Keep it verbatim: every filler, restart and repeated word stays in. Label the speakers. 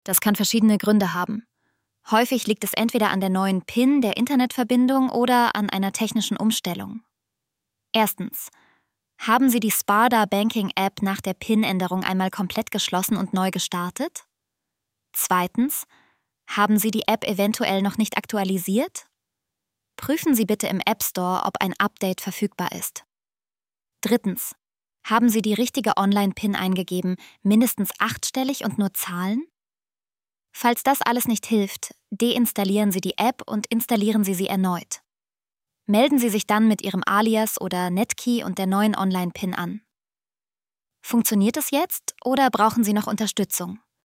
Speaker 1: Das kann verschiedene Gründe haben. Häufig liegt es entweder an der neuen PIN der Internetverbindung oder an einer technischen Umstellung. Erstens. Haben Sie die Sparda Banking App nach der PIN-Änderung einmal komplett geschlossen und neu gestartet? Zweitens. Haben Sie die App eventuell noch nicht aktualisiert? Prüfen Sie bitte im App Store, ob ein Update verfügbar ist. Drittens. Haben Sie die richtige Online-PIN eingegeben, mindestens achtstellig und nur Zahlen? Falls das alles nicht hilft, deinstallieren Sie die App und installieren Sie sie erneut. Melden Sie sich dann mit Ihrem Alias oder Netkey und der neuen Online-PIN an. Funktioniert es jetzt oder brauchen Sie noch Unterstützung?